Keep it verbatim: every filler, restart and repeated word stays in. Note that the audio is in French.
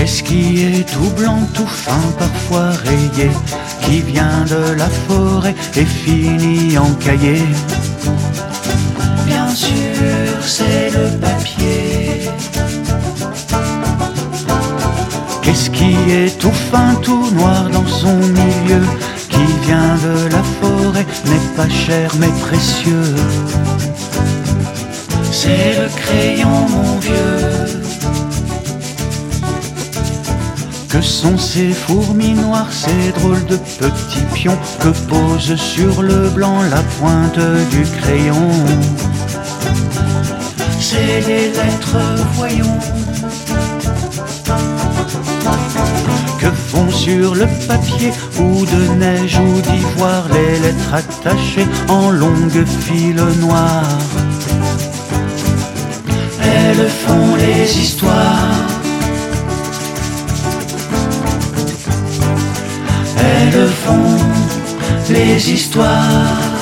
Qu'est-ce qui est tout blanc, tout fin, parfois rayé, qui vient de la forêt et finit en cahier? Bien sûr, c'est le papier. Qu'est-ce qui est tout fin, tout noir dans son milieu, qui vient de la forêt, n'est pas cher mais précieux? C'est le crayon, mon vieux. Que sont ces fourmis noires, ces drôles de petits pions que pose sur le blanc la pointe du crayon? C'est les lettres, voyons. Que font sur le papier ou de neige ou d'ivoire les lettres attachées en longues fils noirs? Elles font les histoires. Elles font les histoires.